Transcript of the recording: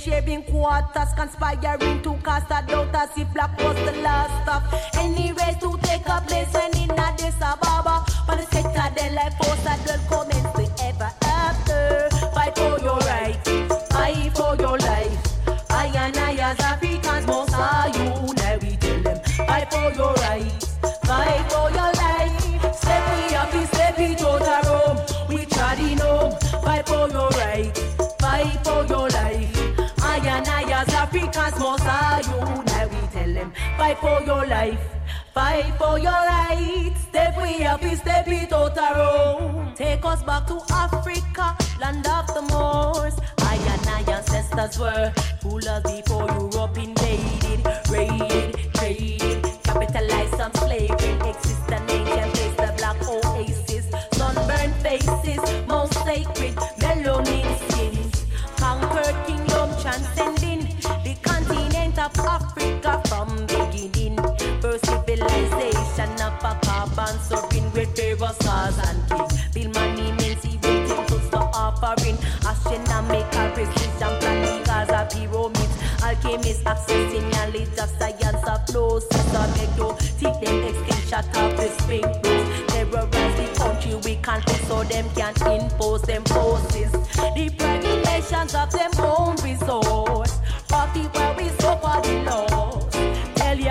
sharing quarters, conspiring to cast a doubt as if black was the last stop. Any race to take a place when in Addis Ababa, but the sector they like force that will commence to ever after. Fight for your rights, fight for your life. I and I as Africans must are you, now we tell them. Fight for your rights, fight for your life. Step me up, step it out of Rome. We tried in home, fight for your rights, fight for your life. I and I as Africans must are you, now we tell them. Fight for your life, fight for your rights. Step we up, step it out of Rome. Take us back to Africa, land of the Moors. I and I ancestors were rulers before Europe invaded, raided, traded, capitalized on slavery. Exist an ancient place, the black oasis, sunburned faces, most sacred, melanin skins. Conquered kingdom transcending the continent of Africa from beginning. First civilization of a carbon serving with pharaohs, stars and kings. Bill monuments, even temples for offering. Astronomical precision, planning as a pyramids. Alchemists accessing knowledge of science of flow. Sister make no teach them extinction of the spring rose. Terrorize the country we can't fix so them can't impose them forces. Depriving nations of them own resource. Party where we suffer the loss.